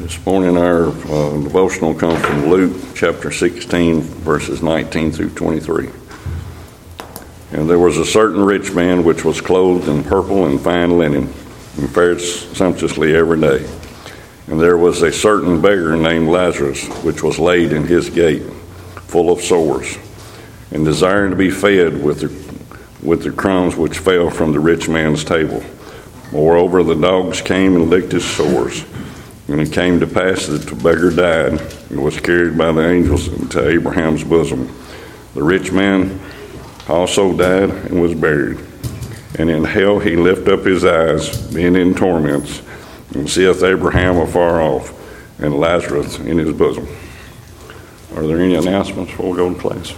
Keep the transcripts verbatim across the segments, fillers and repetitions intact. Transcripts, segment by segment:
This morning our uh, devotional comes from Luke chapter sixteen, verses nineteen through twenty-three. And there was a certain rich man which was clothed in purple and fine linen, and fared sumptuously every day. And there was a certain beggar named Lazarus, which was laid in his gate, full of sores, and desiring to be fed with the, with the crumbs which fell from the rich man's table. Moreover, the dogs came and licked his sores. And it came to pass that the beggar died and was carried by the angels into Abraham's bosom. The rich man also died and was buried. And in hell he lifted up his eyes, being in torments, and seeth Abraham afar off, and Lazarus in his bosom. Are there any announcements before we go to class?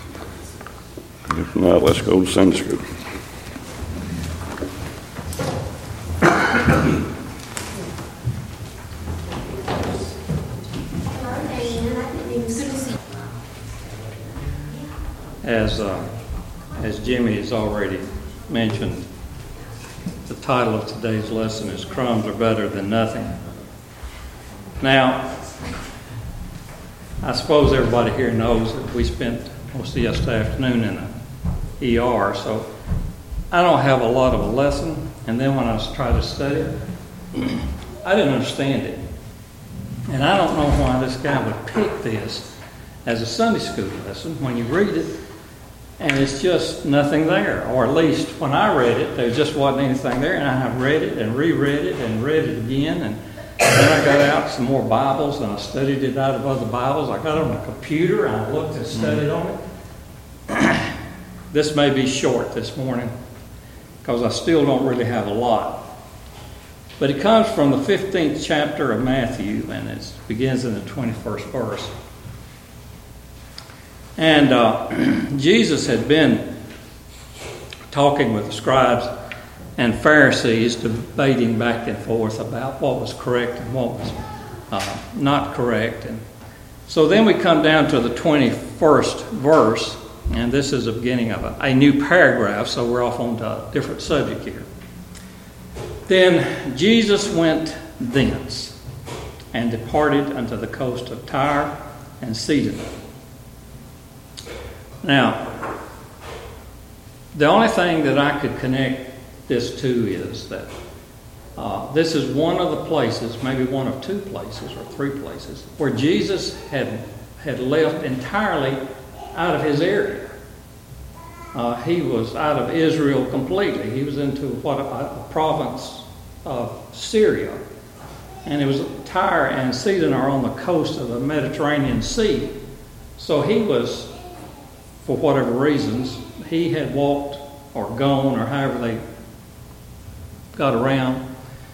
If not, let's go to Sunday school. As uh, as Jimmy has already mentioned, the title of today's lesson is Crumbs Are Better Than Nothing. Now, I suppose everybody here knows that we spent most of yesterday afternoon in an E R, so I don't have a lot of a lesson. And then when I was trying to study it, I didn't understand it. And I don't know why this guy would pick this as a Sunday school lesson when you read it. And it's just nothing there, or at least when I read it, there just wasn't anything there. And I have read it and reread it and read it again. And then I got out some more Bibles and I studied it out of other Bibles. I got it on a computer and I looked and studied on it. This may be short this morning because I still don't really have a lot. But it comes from the fifteenth chapter of Matthew, and it begins in the twenty-first verse. And uh, Jesus had been talking with the scribes and Pharisees, debating back and forth about what was correct and what was uh, not correct. And so then we come down to the twenty-first verse, and this is the beginning of a, a new paragraph, so we're off on a different subject here. Then Jesus went thence and departed unto the coast of Tyre and Sidon. Now, the only thing that I could connect this to is that uh, this is one of the places, maybe one of two places or three places, where Jesus had had left entirely out of his area. Uh, he was out of Israel completely. He was into what a, a province of Syria, and it was Tyre and Sidon are on the coast of the Mediterranean Sea. So he was, for whatever reasons, he had walked or gone or however they got around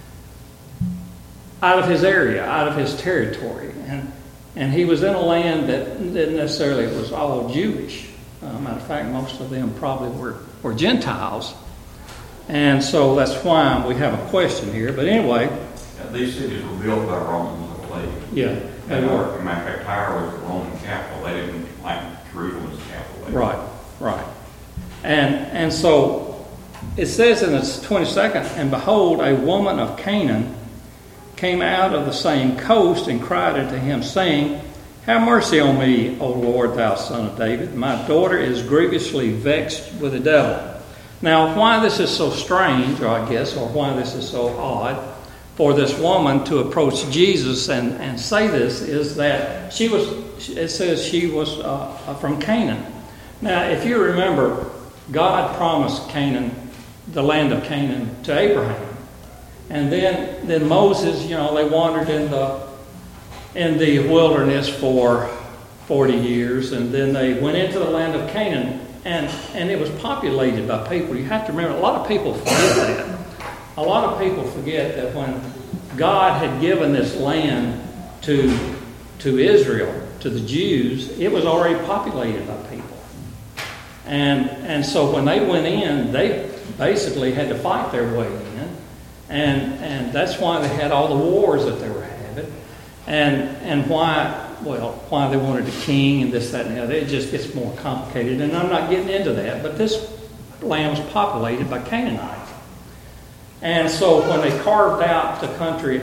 out of his area, out of his territory. And and he was in a land that didn't necessarily was all Jewish. Uh, matter of fact, most of them probably were, were Gentiles. And so that's why we have a question here. But anyway. Yeah, these cities were built by Romans, I believe. Yeah. They were. As a matter of fact, Tyre was the Roman capital. They didn't like Jerusalem as the capital. Right, right. And and so it says in the twenty-second, and behold, a woman of Canaan came out of the same coast and cried unto him, saying, Have mercy on me, O Lord, thou son of David. My daughter is grievously vexed with the devil. Now, why this is so strange, or I guess, or why this is so odd for this woman to approach Jesus and, and say this is that she was, it says she was uh, from Canaan. Now, if you remember, God promised Canaan, the land of Canaan, to Abraham. And then, then Moses, you know, they wandered in the in the wilderness for forty years, and then they went into the land of Canaan, and, and it was populated by people. You have to remember, a lot of people forget that. A lot of people forget that when God had given this land to, to Israel, to the Jews, it was already populated by people. And, and so when they went in, they basically had to fight their way in. And and that's why they had all the wars that they were having, and and why well why they wanted a king and this, that, and the other. It just gets more complicated, and I'm not getting into that. But this land was populated by Canaanites, and so when they carved out the country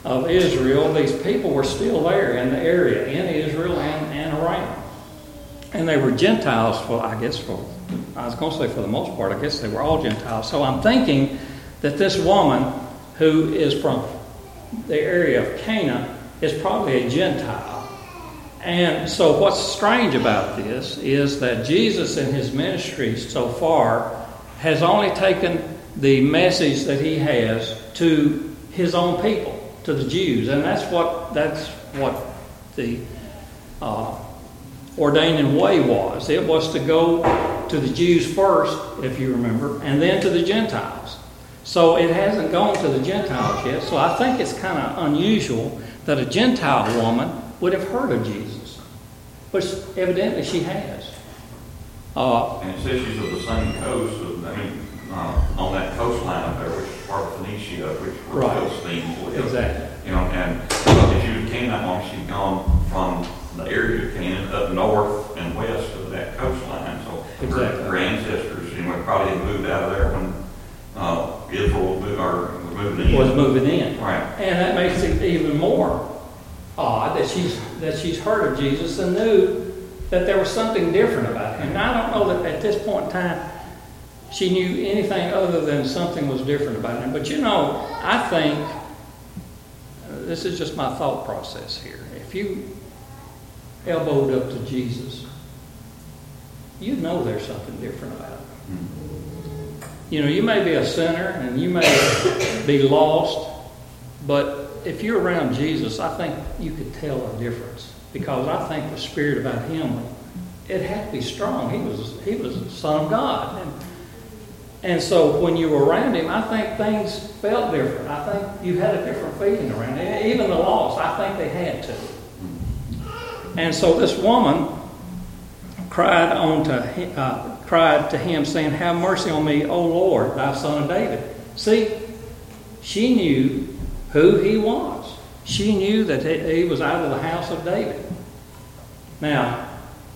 of Israel, these people were still there in the area, in Israel and, and around. And they were Gentiles, for, I guess, for, I was going to say for the most part, I guess they were all Gentiles. So I'm thinking that this woman who is from the area of Cana is probably a Gentile. And so what's strange about this is that Jesus in his ministry so far has only taken the message that he has to his own people, to the Jews. And that's what that's what the uh, ordaining way was. It was to go to the Jews first, if you remember, and then to the Gentiles. So it hasn't gone to the Gentiles yet. So I think it's kind of unusual that a Gentile woman would have heard of Jesus, which evidently she has. Uh, And it says she's of the same coast, of, I mean, uh, on that coastline up there, which is part of Phoenicia, which were Right. Philistines live. Exactly. You know, and if she was Canaanite woman, she'd gone from the area of Canaan up north and west of that coastline. So Exactly. her, her ancestors, you know, probably had moved out of there when uh, Israel was, move, or was moving in. was moving in. Right. And that makes it even more odd that she's that she's heard of Jesus and knew that there was something different about him. And I don't know that at this point in time she knew anything other than something was different about him. But you know, I think, uh, this is just my thought process here. If you elbowed up to Jesus, you'd know there's something different about him. Mm-hmm. You know, you may be a sinner and you may be lost, but if you're around Jesus, I think you could tell a difference, because I think the spirit about him, it had to be strong. He was he was the Son of God, and and so when you were around him, I think things felt different. I think you had a different feeling around him. Even the lost, I think they had to. And so this woman cried on to uh, cried to him, saying, "Have mercy on me, O Lord, thou Son of David." See, she knew who he was. She knew that he was out of the house of David. Now,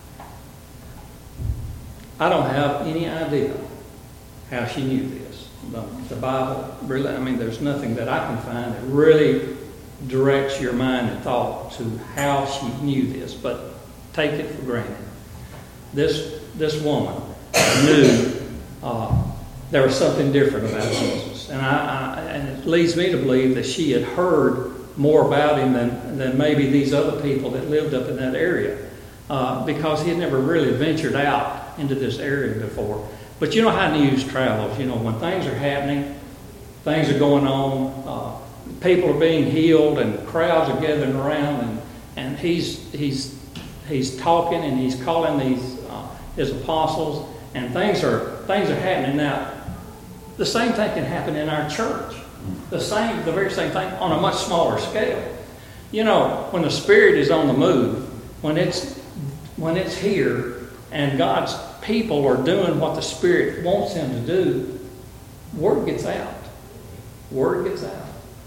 I don't have any idea how she knew this. The, the Bible really, I mean, there's nothing that I can find that really directs your mind and thought to how she knew this, but take it for granted. This this woman knew uh, there was something different about Jesus, and I, I and it leads me to believe that she had heard more about him than than maybe these other people that lived up in that area, uh, because he had never really ventured out into this area before. But you know how news travels. You know, when things are happening, things are going on. Uh, People are being healed, and crowds are gathering around, and, and he's he's he's talking, and he's calling these uh, his apostles, and things are things are happening. Now, the same thing can happen in our church. The same, the very same thing on a much smaller scale. You know, when the Spirit is on the move, when it's when it's here, and God's people are doing what the Spirit wants them to do, word gets out. Word gets out.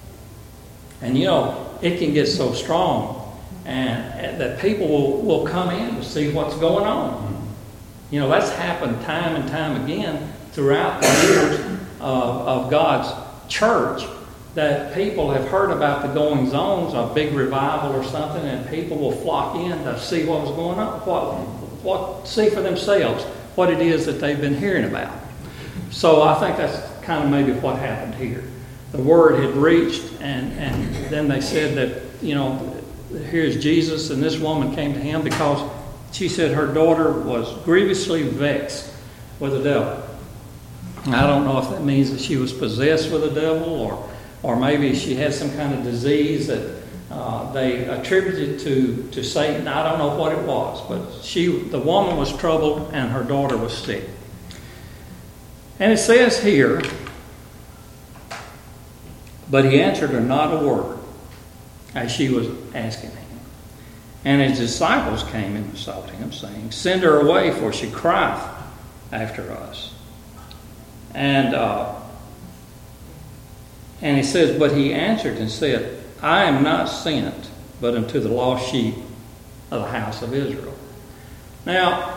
And you know, it can get so strong, and, and that people will, will come in to see what's going on. You know, that's happened time and time again throughout the years of, of God's church, that people have heard about the goings-ons, a big revival or something, and people will flock in to see what was going on, what, what see for themselves what it is that they've been hearing about. So I think that's kind of maybe what happened here. The word had reached, and, and then they said that, you know, here's Jesus, and this woman came to him because she said her daughter was grievously vexed with the devil. I don't know if that means that she was possessed with the devil, or or maybe she had some kind of disease that uh, they attributed to, to Satan. I don't know what it was, but she, the woman was troubled, and her daughter was sick. And it says here, but he answered her not a word, as she was asking him. And his disciples came and besought him, saying, "Send her away, for she crieth after us." And uh, and he says, but he answered and said, "I am not sent, but unto the lost sheep of the house of Israel." Now,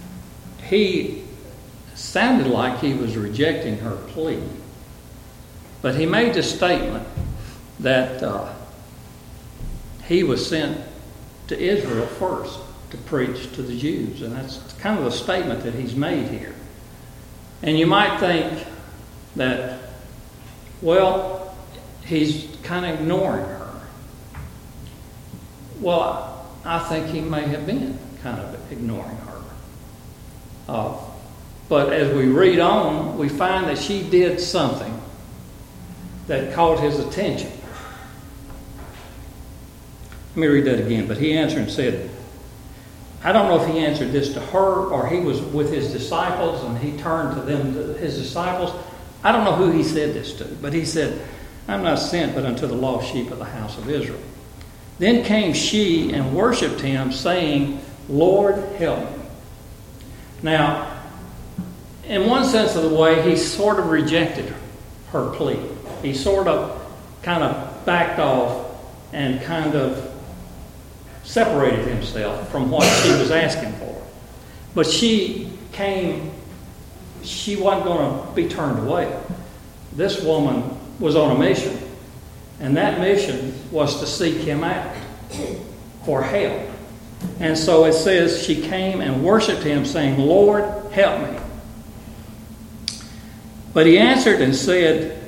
he sounded like he was rejecting her plea. But he made the statement that uh, he was sent to Israel first to preach to the Jews. And that's kind of the statement that he's made here. And you might think that, well, he's kind of ignoring her. Well, I think he may have been kind of ignoring her. Uh, but as we read on, we find that she did something that caught his attention. Let me read that again. But he answered and said, I don't know if he answered this to her or he was with his disciples and he turned to them, to his disciples. I don't know who he said this to, but he said, I'm not sent but unto the lost sheep of the house of Israel. Then came she and worshipped him, saying, Lord, help me. Now, in one sense of the way, he sort of rejected her plea. He sort of kind of backed off and kind of separated himself from what she was asking for. But she came, she wasn't going to be turned away. This woman was on a mission, and that mission was to seek him out for help. And so it says she came and worshipped him, saying, Lord, help me. But he answered and said,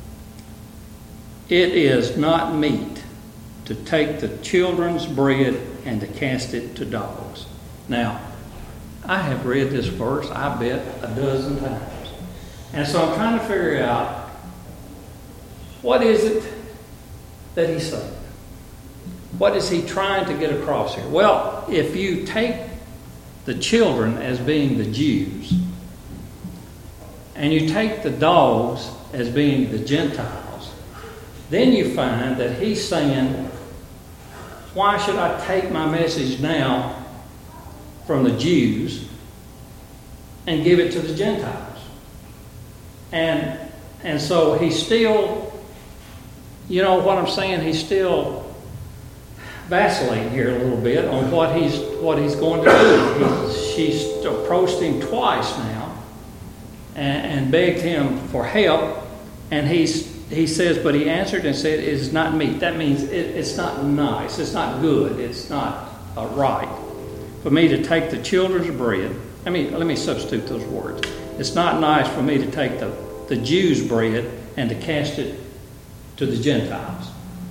it is not meet to take the children's bread and to cast it to dogs. Now, I have read this verse, I bet, a dozen times. And so I'm trying to figure out, what is it that he's saying? What is he trying to get across here? Well, if you take the children as being the Jews, and you take the dogs as being the Gentiles, then you find that he's saying, why should I take my message now from the Jews and give it to the Gentiles? And and so he's still, you know what I'm saying, he's still vacillating here a little bit on what he's what he's going to do. He, she's approached him twice now and, and begged him for help, and he's he says, but he answered and said, it is not meet. That means it, it's not nice, it's not good, it's not uh, right for me to take the children's bread. Let me let me substitute those words. It's not nice for me to take the, the Jews' bread and to cast it to the Gentiles.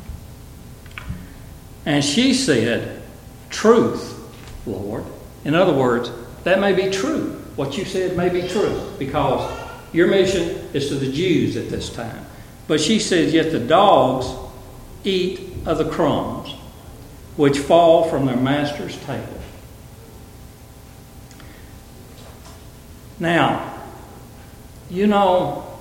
And she said, truth, Lord. In other words, that may be true. What you said may be true, because your mission is to the Jews at this time. But she says, yet the dogs eat of the crumbs which fall from their master's table. Now, you know,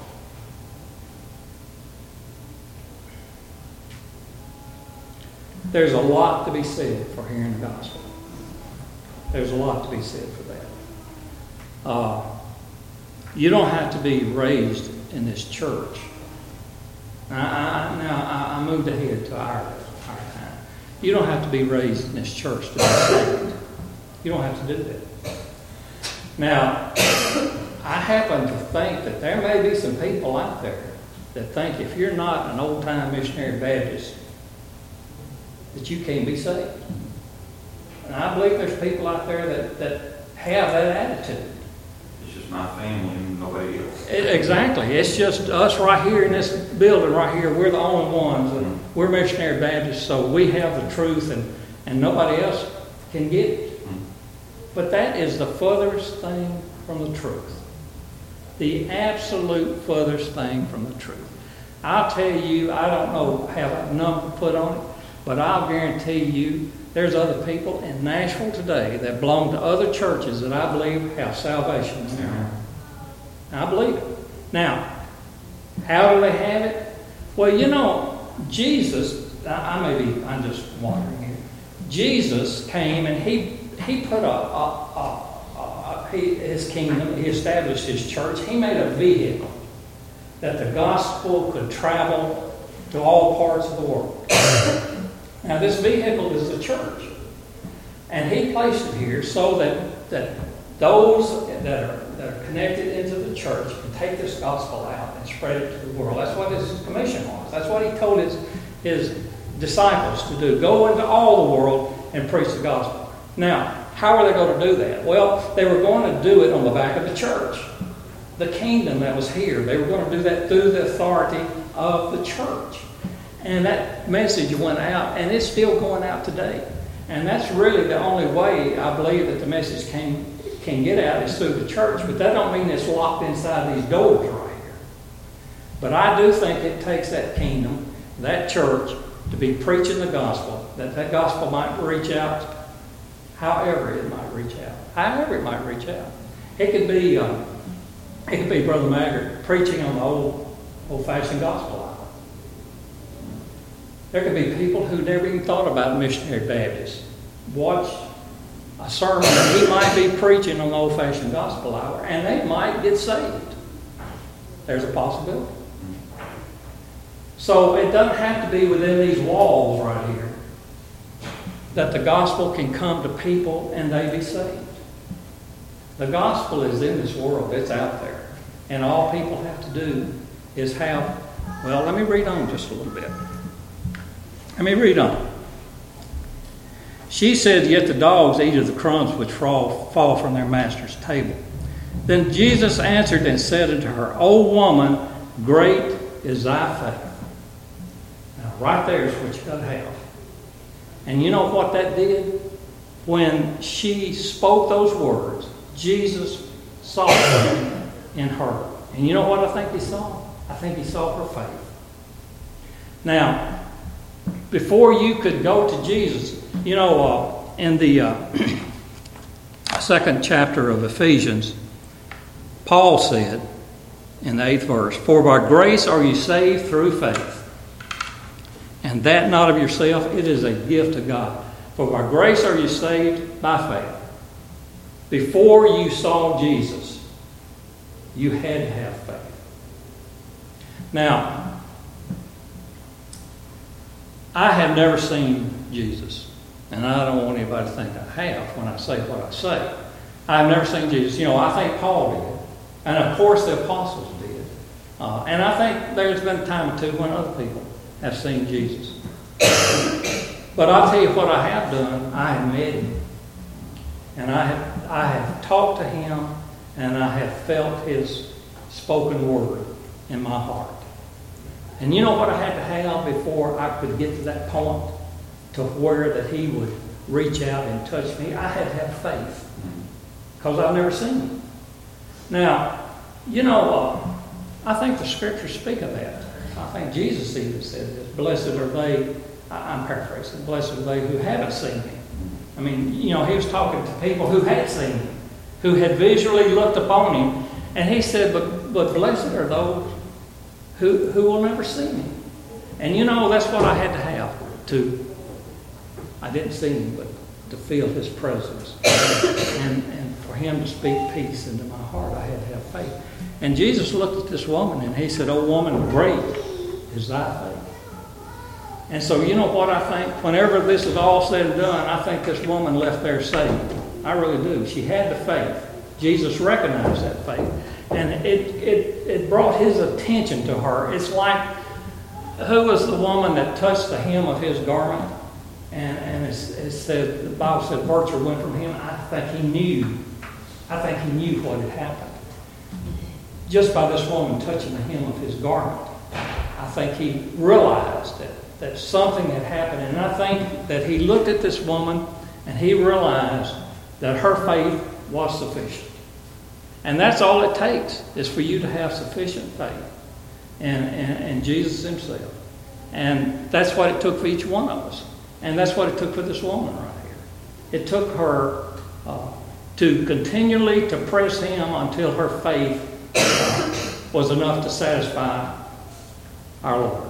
there's a lot to be said for hearing the gospel. There's a lot to be said for that. Uh, you don't have to be raised in this church. I, I, now, I, I moved ahead to our, our time. You don't have to be raised in this church to be saved. You don't have to do that. Now, I happen to think that there may be some people out there that think if you're not an old-time missionary Baptist, that you can't be saved. And I believe there's people out there that, that have that attitude. It's just my family and nobody else. It, exactly. It's just us right here in this building right here. We're the only ones. And we're missionary Baptists, so we have the truth and, and nobody else can get it. But that is the furthest thing from the truth. The absolute furthest thing from the truth. I'll tell you, I don't know, have a number put on it, but I'll guarantee you there's other people in Nashville today that belong to other churches that I believe have salvation in there. I believe it. Now, how do they have it? Well, you know, Jesus, I, I may be, I'm just wandering here. Jesus came and he he put a, a, a, a he, his kingdom, he established his church. He made a vehicle that the gospel could travel to all parts of the world. Now, this vehicle is the church. And he placed it here so that, that those that are, that are connected into the the church and take this gospel out and spread it to the world. That's what his commission was. That's what he told his, his disciples to do. Go into all the world and preach the gospel. Now, how are they going to do that? Well, they were going to do it on the back of the church. The kingdom that was here. They were going to do that through the authority of the church. And that message went out, and it's still going out today. And that's really the only way I believe that the message can, can get out is through the church. But that don't mean it's locked inside these doors right here. But I do think it takes that kingdom, that church, to be preaching the gospel, that that gospel might reach out however it might reach out. However it might reach out. It could be, uh, it could be Brother Maggart preaching on the old, old-fashioned gospel hour. There could be people who never even thought about missionary Baptists. Watch a sermon and he might be preaching on the old-fashioned gospel hour, and they might get saved. There's a possibility. So it doesn't have to be within these walls right here that the gospel can come to people and they be saved. The gospel is in this world. It's out there. And all people have to do is have, well, let me read on just a little bit. Let me read on. She said, yet the dogs eat of the crumbs which fall, fall from their master's table. Then Jesus answered and said unto her, O woman, great is thy faith. Now, right there is what you got to have. And you know what that did? When she spoke those words, Jesus saw something in her. And you know what I think he saw? I think he saw her faith. Now, before you could go to Jesus, you know, uh, in the uh, second chapter of Ephesians, Paul said in the eighth verse, for by grace are you saved through faith. And that not of yourself, it is a gift of God. For by grace are you saved by faith. Before you saw Jesus, you had to have faith. Now, I have never seen Jesus. And I don't want anybody to think I have when I say what I say. I've never seen Jesus. You know, I think Paul did. And of course the apostles did. Uh, and I think there's been a time or two when other people have seen Jesus. But I'll tell you what I have done. I have met him. And I have, I have talked to him, and I have felt his spoken word in my heart. And you know what I had to have before I could get to that point to where that he would reach out and touch me? I had to have faith. Because I've never seen him. Now, you know, uh, I think the scriptures speak of that. I think Jesus even said this. Blessed are they, I'm paraphrasing, blessed are they who haven't seen him. I mean, you know, he was talking to people who had seen him, who had visually looked upon him. And he said, but, but blessed are those who, who will never see me. And you know, that's what I had to have to, I didn't see him, but to feel his presence. And, and for him to speak peace into my heart, I had to have faith. And Jesus looked at this woman and he said, O woman, great is thy faith. And so you know what I think? Whenever this is all said and done, I think this woman left there saved. I really do. She had the faith. Jesus recognized that faith. And it, it, it brought his attention to her. It's like, who was the woman that touched the hem of his garment? And, and it, it said, the Bible said virtue went from him. I think he knew. I think he knew what had happened. Just by this woman touching the hem of his garment, I think he realized that, that something had happened. And I think that he looked at this woman and he realized that her faith was sufficient. And that's all it takes, is for you to have sufficient faith in, in, in Jesus himself. And that's what it took for each one of us. And that's what it took for this woman right here. It took her uh, to continually to press him until her faith was enough to satisfy our Lord.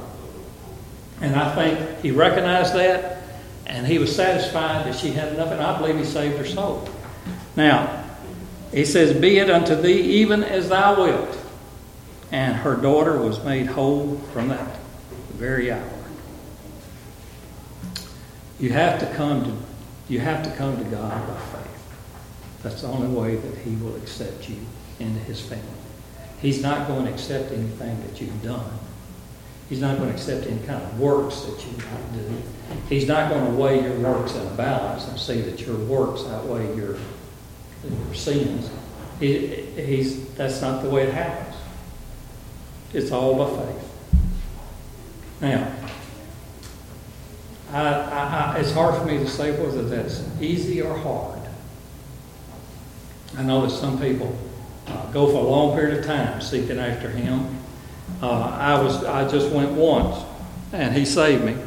And I think he recognized that, and he was satisfied that she had enough, and I believe he saved her soul. Now, he says, be it unto thee even as thou wilt. And her daughter was made whole from that very hour. You have to come to you have to come to God by faith. That's the only way that he will accept you into his family. He's not going to accept anything that you've done. He's not going to accept any kind of works that you might do. He's not going to weigh your works in a balance and see that your works outweigh your, your sins. He, he's, that's not the way it happens. It's all by faith. Now, I, I, I, it's hard for me to say whether that's easy or hard. I know that some people uh, go for a long period of time seeking after Him. Uh, I was I just went once, and He saved me.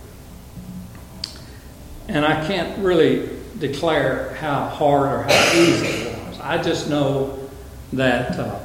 And I can't really declare how hard or how easy it was. I just know that uh,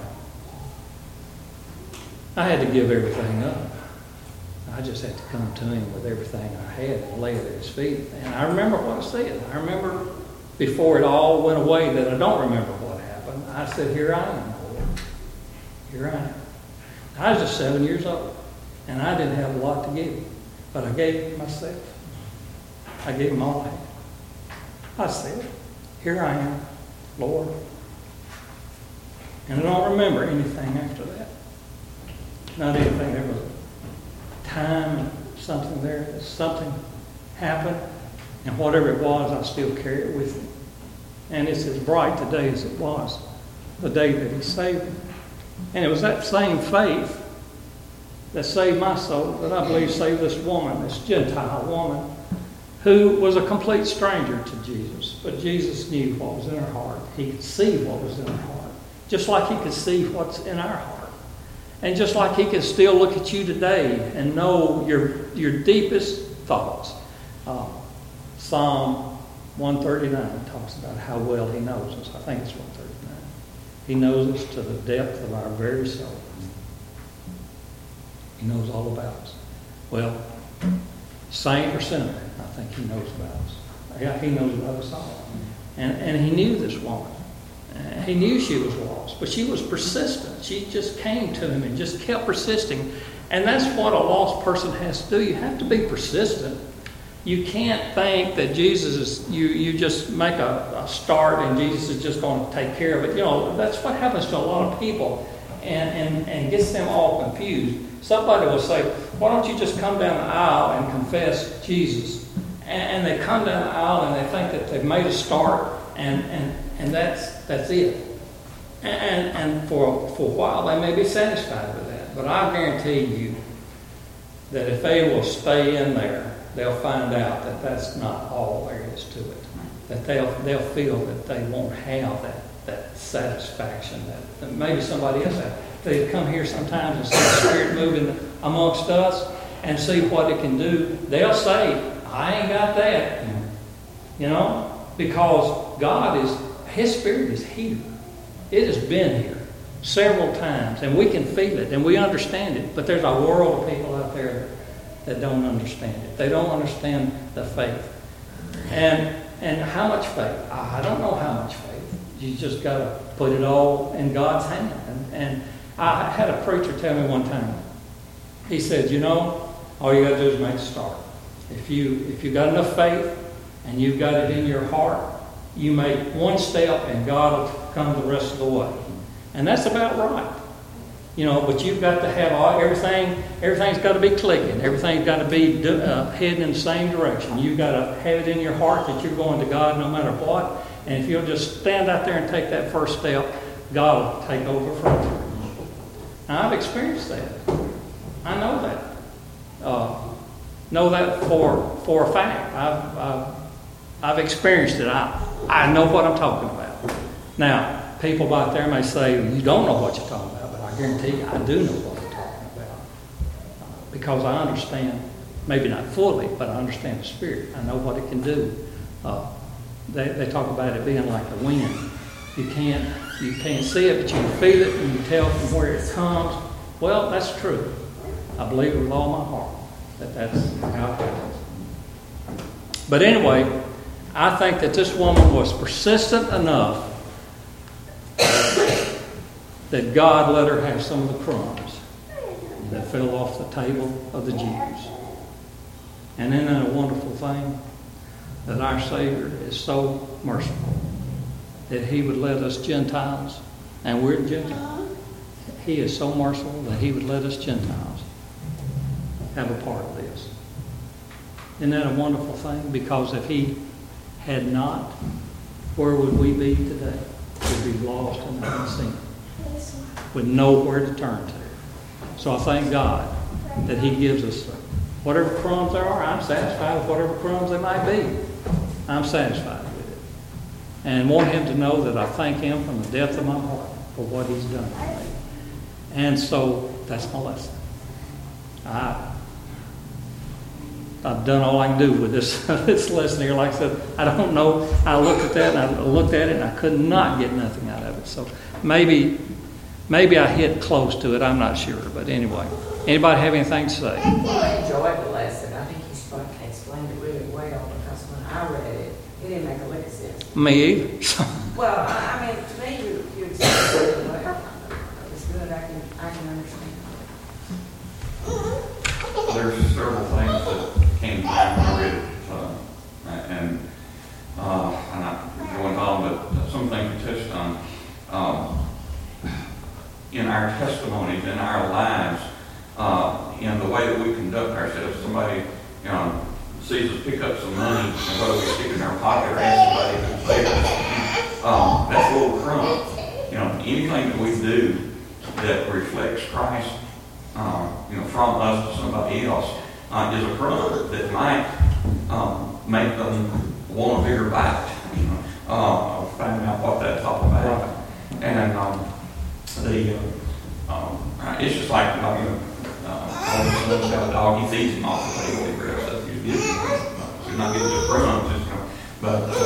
I had to give everything up. I just had to come to Him with everything I had and lay it at His feet. And I remember what I said. I remember before it all went away that I don't remember what happened. I said, "Here I am, Lord. Here I am." I was just seven years old, and I didn't have a lot to give Him, but I gave Him myself. I gave Him all I had. I said, "Here I am, Lord." And I don't remember anything after that. Not anything. There was a time and something there, that something happened, and whatever it was, I still carry it with me. And it's as bright today as it was the day that He saved me. And it was that same faith that saved my soul that I believe saved this woman, this Gentile woman, who was a complete stranger to Jesus. But Jesus knew what was in her heart. He could see what was in her heart. Just like He could see what's in our heart. And just like He can still look at you today and know your, your deepest thoughts. Uh, Psalm one thirty-nine talks about how well He knows us. I think it's one thirty-nine. He knows us to the depth of our very soul. He knows all about us. Well, saint or sinner, I think He knows about us. Yeah, He knows about us all. And, and He knew this woman. Uh, he knew she was lost, but she was persistent. She just came to Him and just kept persisting. And that's what a lost person has to do. You have to be persistent. You can't think that Jesus is, you, you just make a, a start and Jesus is just going to take care of it. You know, that's what happens to a lot of people and, and, and gets them all confused. Somebody will say, "Why don't you just come down the aisle and confess Jesus?" And, and they come down the aisle and they think that they've made a start and, and, and that's that's it. And, and for, for a while they may be satisfied with that. But I guarantee you that if they will stay in there, they'll find out that that's not all there is to it. That they'll they'll feel that they won't have that, that satisfaction that, that maybe somebody else has. They come here sometimes and see the Spirit moving amongst us and see what it can do. They'll say, "I ain't got that." You know? Because God is, His Spirit is here. It has been here several times. And we can feel it and we understand it. But there's a world of people out there that don't understand it. They don't understand the faith. And and how much faith? I don't know how much faith. You just got to put it all in God's hand. And, and I had a preacher tell me one time. He said, "You know, all you got to do is make a start. If you if you got enough faith and you've got it in your heart, you make one step and God will come the rest of the way." And that's about right. You know, but you've got to have all, everything, everything's got to be clicking. Everything's got to be uh, heading in the same direction. You've got to have it in your heart that you're going to God no matter what. And if you'll just stand out there and take that first step, God will take over from you. Now, I've experienced that. I know that. Uh, know that for for a fact. I've, I've, I've experienced it. I, I know what I'm talking about. Now, people out there may say, "You don't know what you're talking about." I guarantee you, I do know what I'm talking about. Uh, because I understand, maybe not fully, but I understand the Spirit. I know what it can do. Uh, they, they talk about it being like the wind. You can't, you can't see it, but you can feel it and you tell from where it comes. Well, that's true. I believe it with all my heart that that's how it happens. But anyway, I think that this woman was persistent enough that God let her have some of the crumbs that fell off the table of the Jews. And isn't that a wonderful thing? That our Savior is so merciful that He would let us Gentiles, and we're Gentiles, he is so merciful that he would let us Gentiles have a part of this. Isn't that a wonderful thing? Because if he had not, where would we be today? We'd be lost in the unseen, with nowhere to turn to. So I thank God that he gives us whatever crumbs there are. I'm satisfied with whatever crumbs they might be. I'm satisfied with it. And want him to know that I thank him from the depth of my heart for what he's done for me. And so that's my lesson. I, I've done all I can do with this, this lesson here. Like I said, I don't know. I looked at that and I looked at it and I could not get nothing out of it. So maybe, maybe I hit close to it. I'm not sure. But anyway, anybody have anything to say? I enjoyed the lesson. I think he explained it really well because when I read it, it didn't make a lick of sense. Me either. Well, I, I mean, to me, you, you explained it really well. It was good. I can, I can understand. There's several things that came to mind when I read it, uh, and uh, I'm not going on, but some things we touched on. Um, in our testimonies, in our lives, uh, in the way that we conduct ourselves, somebody, you know, sees us pick up some money, and whether we stick it in our pocket or ask somebody to save us, um, that's a little crumb. You know, anything that we do that reflects Christ, uh, you know, from us to somebody else, uh, is a crumb that might um, make them want a bigger bite. You know, uh, finding out what that's all about, and um, the uh, um, it's just like, you know, uh, all of a sudden got a dog, he feeds him off the table, he grabs stuff, he gives him. So he's not getting the crumbs, just, you know, but uh,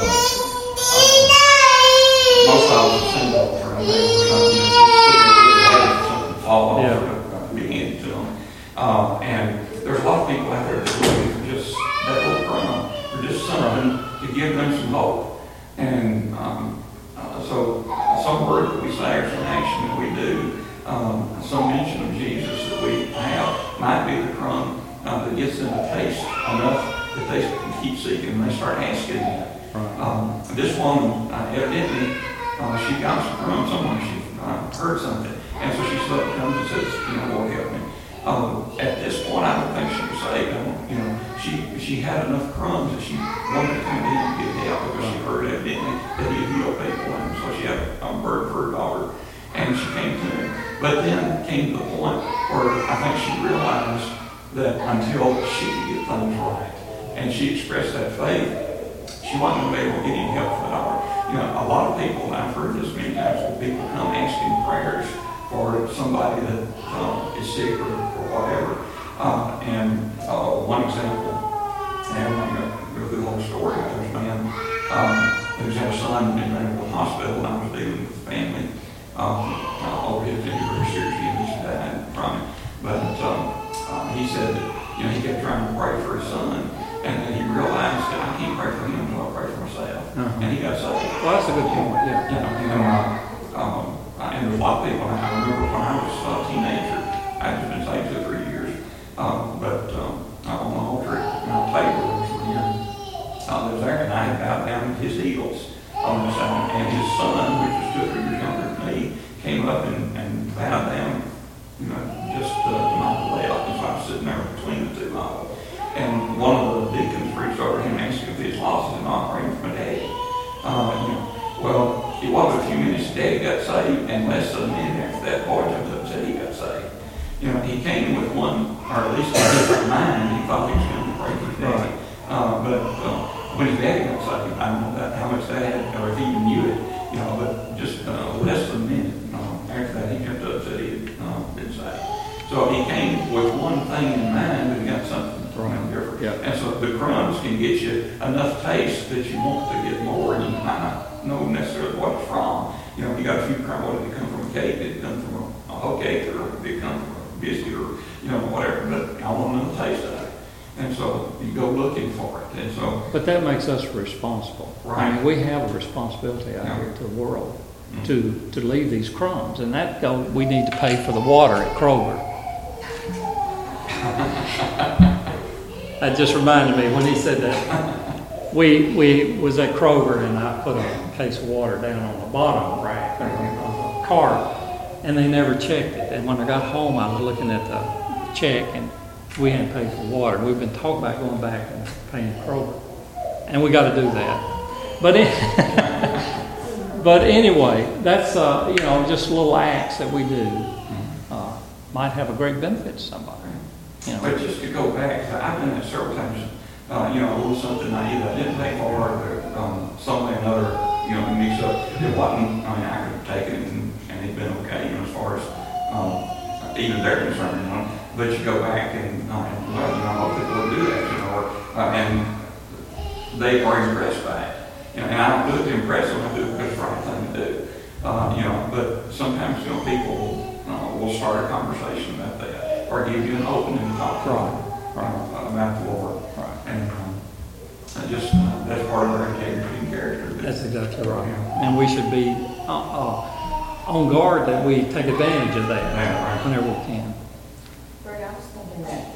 uh, most of us send dogs around there, you know, just sitting there with something fall off, Yeah. or be handed to them. Uh, and there's a lot of people out there that are looking for just that little crumb, or just something to give them some hope. And um, uh, so some word that we say or some action that we do, um, some mention of Jesus that we have might be the crumb uh, that gets them to taste enough that they can keep seeking and they start asking Him. Right. Um, this woman, uh, evidently, uh, she got some crumbs somewhere. She uh, heard something. And so she suddenly comes and says, you know, Lord, help me. Um, at this point, I don't think she was saved. I don't, you know, she she had enough crumbs that she wanted to come in and get help because she heard evidently that he had healed people, and so she had a, a bird for her daughter, and she came to him. But then came to the point where I think she realized that until she could get things right, and she expressed that faith, she wasn't going to be able to get any help for the daughter. You know, a lot of people, and I've heard this many times, when people come asking prayers for somebody that um, is sick or, or whatever. Uh, and uh, one example, and I'm going to go through the whole story. There's a man um, who's had a son in the hospital, and I was dealing with the family. Um, uh, over his injury very seriously, and he's died from it. But um, uh, he said that, you know, he kept trying to pray for his son, and then he realized that I can't pray for him until I pray for myself. Uh-huh. And he got saved. Well, that's a good point, yeah. You know, and, uh, um, and there's a lot of people, I remember when I was a teenager, I had been saved two or three years, um, but um, on the altar at Mount Tabor, there was one year, uh, that was there, and I had bowed down at his heels on the side, and his son, which was two or three years younger than me, came up and, and bowed down, you know, just uh, to my left, and so I was sitting there between the two of them. And one of the deacons reached over to him and asked him if his loss is not praying for my daddy. Uh, you know, well, it wasn't a few minutes, Daddy got saved, and less than a minute after that, boy jumped up and said he got saved. You know, he came with one, or at least a different mind. He thought he was going to pray for his daddy. Uh, but uh, when his daddy got saved, I don't know that, how much that had, or if he even knew it, you know, but just uh, less than a minute uh, after that, he jumped up and said he had uh, been saved. So he came with one thing in mind and got something you know, different. Yeah. And so the crumbs can get you enough taste that you want to get more, and you might not know necessarily what it's from. You know, you got a few crumbs. What did it come from? A cake? Did it come from a, a whole cake, or did it come from a biscuit, or you know, whatever? But I want to know the taste of it. And so you go looking for it. And so, but that makes us responsible. Right. I mean, we have a responsibility out Yeah. here to the world Mm-hmm. to to leave these crumbs, and that go, we need to pay for the water at Kroger. That just reminded me when he said that. We we was at Kroger, and I put a case of water down on the bottom rack there on the cart, and they never checked it. And when I got home, I was looking at the check, and we hadn't paid for water. We've been talking about going back and paying Kroger, and we got to do that. But it, but anyway, that's uh, you know, just little acts that we do uh, might have a great benefit to somebody. You know. But just to go back, I've done that several times. Uh, you know, a little something I either didn't pay for, or um, some way or another, you know, mix up. It wasn't. I mean, I could have taken it and, and it'd been okay, you know, as far as um, even they're concerned, you know. But you go back and, uh, and well, you know, most people will do that, you know, or, uh, and they are impressed by it. You know, and I don't do it to impress them. I do it because it's the right thing to do. Uh, you know, but sometimes, you know, people uh, will start a conversation about that, or give you an opening to talk to them uh, about the Lord. Right. And um, I just, uh, that's part of our integrity and character. That's exactly right. And we should be uh, uh, on guard that we take advantage of that Yeah, right. whenever we can. Bert, I was thinking that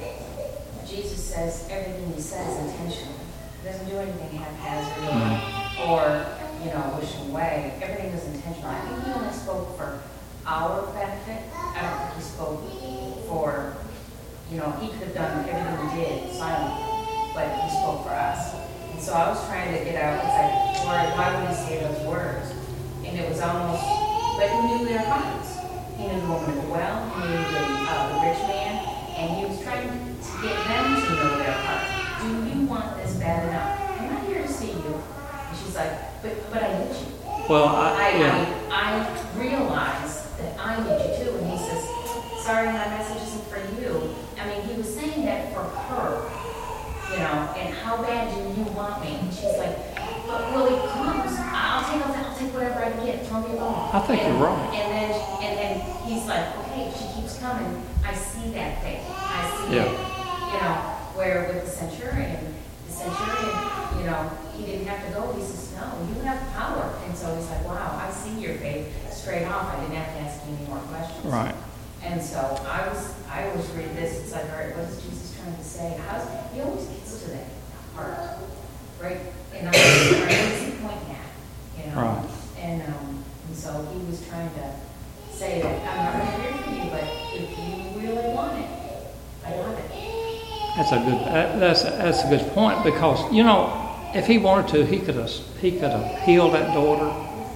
Jesus says everything he says intentionally. He doesn't do anything haphazardly Mm-hmm. or, you know, wishing away. Everything is intentional. I think he only spoke for our benefit. I don't think he spoke for, you know, he could have done everything he did silently, but he spoke for us. And so I was trying to get out, it's like, Lord, why would he say those words? And it was almost, but he knew their hearts. He knew the woman at the well, he knew the, uh, the rich man, and he was trying to get them to know their heart. Do you want this bad enough? I'm not here to see you. And she's like, but but I need you. Well, I, I, yeah. I, I realize that I need you too. And he says, sorry, my message isn't for you. I mean, he was saying that for her. You know, and how bad do you want me? And she's like, well, he comes. I'll take, I'll take whatever I can get. Throw me alone. I think and, you're right. And then, and then he's like, okay, if she keeps coming, I see that faith. I see Yeah. it. You know, where with the centurion, the centurion, you know, he didn't have to go. He says, no, you have power. And so he's like, wow, I see your faith straight off. I didn't have to ask you any more questions. Right. And so I was, I always read this. It's like, all right, what is Jesus trying to say? How's he always gets to that part, right? And I'm like, where is he pointing at? You know. Right. And um, and so he was trying to say that I'm not going to hear from you, but if you really want it, I want it. That's a good. That, that's a, that's a good point, because you know, if he wanted to, he could have he could have healed that daughter.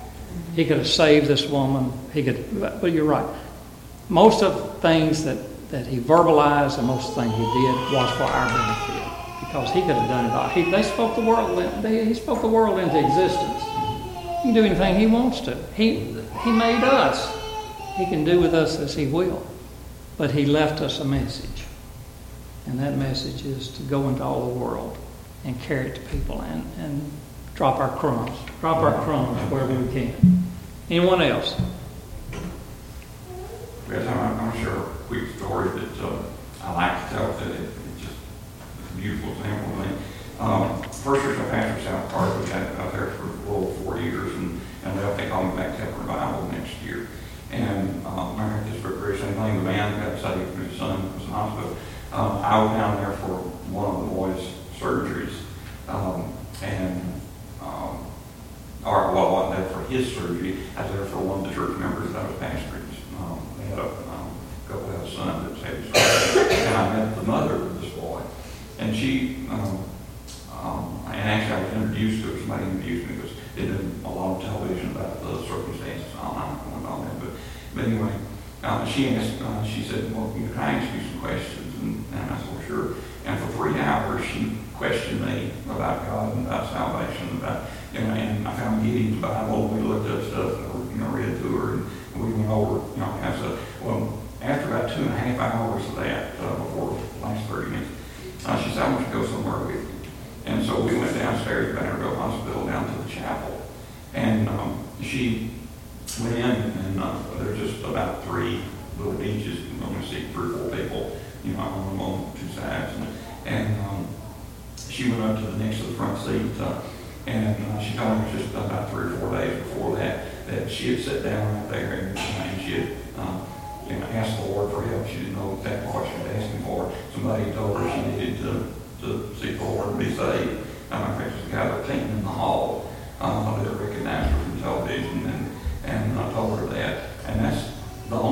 He could have saved this woman. He could. But you're right. Most of the things that, that he verbalized and most of the things he did was for our benefit, because he could have done it all. He, they spoke the world. They, he spoke the world into existence. He can do anything he wants to. He he made us. He can do with us as he will. But he left us a message, and that message is to go into all the world and carry it to people and, and drop our crumbs, drop our crumbs wherever we can. Anyone else? Yes, I'm, I'm sure a quick story that uh, I like to tell. That it, it's just it's a beautiful example of me. Um, first year I pastored South Park, which I was there for a little over four years, and, and they'll think I'll be back to have revival next year. And um, I heard this for the very same thing. The man got saved, his son was in the hospital. Um, I was down there for one of the boys' surgeries, um, and um, or well, I wasn't there for his surgery. I was there for one of the church members that I was pastoring. Um, they had a um, couple had a son that was having surgery, and I met the mother of this boy, and she, um, um, and actually I was introduced to her. Somebody introduced me because they did a lot of television about the circumstances. I'm not going on that, but, but anyway, uh, she asked, uh, she said, well, you know, can I ask you some questions? And, and I said, well, sure. And for three hours, she questioned me about God and about salvation, about, you know, and I found Gideon's Bible, and we looked up stuff, and, you know, read to her, and we went over, you know, kind of stuff. Well, after about two and a half hours of that, uh, before the last thirty minutes, uh, she said, I want to go somewhere with you. And so we went downstairs to Vanderbilt Hospital down to the chapel. And um, she went in, and uh, there's just about three little benches. You know, you see three or four people, you know, on, on two sides. And, and um, she went up to the next to the front seat, uh, and uh, she told me just about three or four days before that, that she had sat down right there, and, and she had uh, you know, asked the Lord for help. She didn't know exactly what she was asking for. Somebody told her she needed to, to seek the Lord and be saved. And I think it was a guy that came in the hall uh, that recognized her from television, and, and I told her that. And that's the only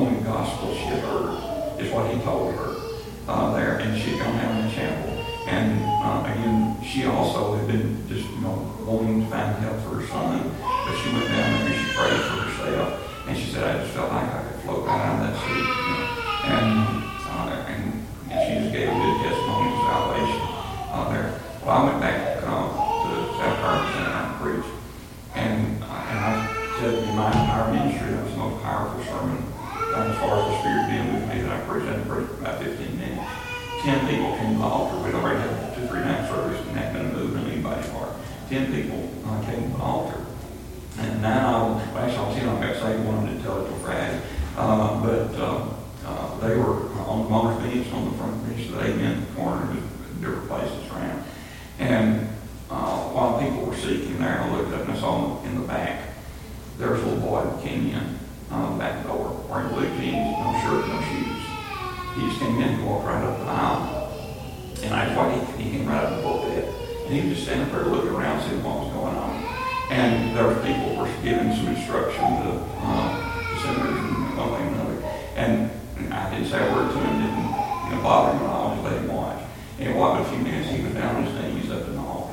just what he told her uh, there, and she'd gone down in the chapel. And uh, again, she also had been just, you know, wanting to find help for her son, but she went down there and she prayed for herself, and she said, I just felt like I could float right out of that seat, you know. And, uh, and she just gave a good testimony of salvation uh, there. Well, I went back uh, to South Carolina Center and preached, and, uh, and I said in my entire ministry, that was the most powerful sermon uh, as far as the Spirit being with me that I preached. I preached about fifteen minutes. Ten people came to the altar. We'd already had two, three night service, and that didn't move on anybody's part. Ten people uh, came to the altar. And now, well, actually, ten of them got saved, one of them didn't tell it till Friday. Uh, but uh, uh, they were on the mother's bench, on the front bench, the amen corner, just different places around. And uh, while people were seeking there, I looked up and I saw in the back, there was a little boy that came in uh, the back door, wearing blue jeans, no shirt, no shoes. He just came in and walked right up the aisle. And I thought he, he came right up the pulpit. And he was just standing there looking around, seeing what was going on. And there were people who were giving some instruction to uh, the senators and one thing and another. And, and I didn't say a word to him, didn't you know, bother him at all, just let him watch. And it was a few minutes, he was down on his knees up in the altar.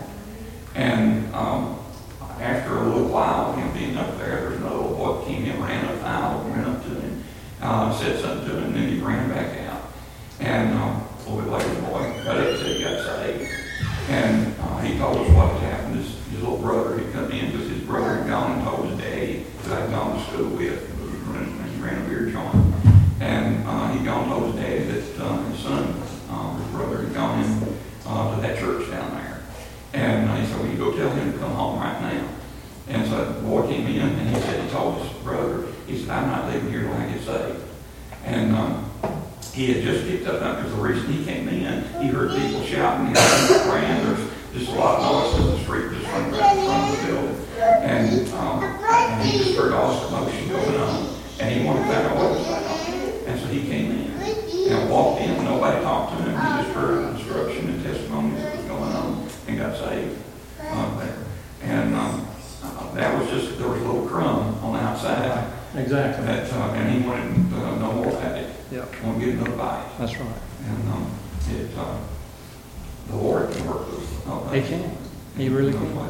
And um, after a little while, him being up there, there was another little boy that came in, ran up the aisle, ran up to him, uh, said something to him, and then he ran back out. And um, a little bit later, the boy got up and said he got saved. And uh, he told us what had happened. His, his little brother had come in because his brother had gone and told his daddy that I'd gone to school with. And he ran a beer joint. And uh, he'd gone and told his daddy that uh, his son, uh, his brother, had gone in uh, to that church down there. And uh, he said, well, you go tell him to come home right now. And so the boy came in and he said, he told his brother, he said, I'm not leaving here till I get saved. And um, he had just picked up, because the reason he came in, he heard people shouting, he heard people praying, there's just a lot of noise in the street, just right in front of the building. And, um, and he just heard all this commotion going on, and he wanted to find out what was going on. And so he came in and walked in, nobody talked to him, he just heard instruction and testimonies that was going on, and got saved uh, there. And um, uh, that was just, there was a little crumb on the outside. Exactly. That, uh, and he wanted to uh, know more about it. Yep. Want to get another bite. That's right. And um, it, uh, the Lord can work with uh, He can. He really in those can. ways.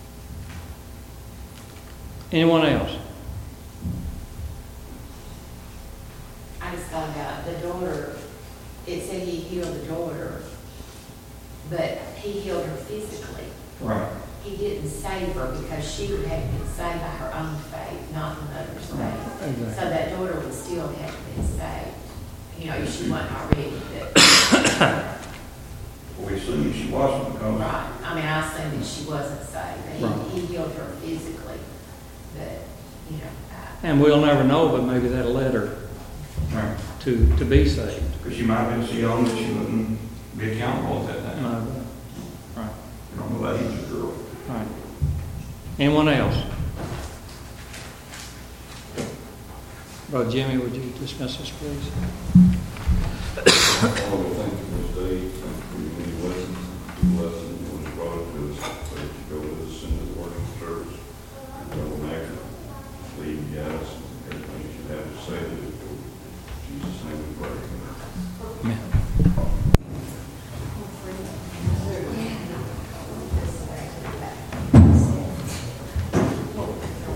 Anyone else? I just thought about the daughter. It said he healed the daughter, but he healed her physically. Right. He didn't save her because she would have been saved by her own faith, not the mother's faith. Exactly. So that daughter would still have been saved. You know, if she wasn't already. But, Well, we assume she wasn't because right. I mean, I assumed that she wasn't saved. But Right. he, he healed her physically. But, you know. I, And we'll never know, but maybe that'll let her right. to, to be saved. Because she might have been so young that she wouldn't be accountable at that time. No. Right. You don't know that age of girl. Right. Anyone else? Brother Jimmy, would you dismiss us, please? Father, thank you for this day. Thank you for your many blessings. Blessings.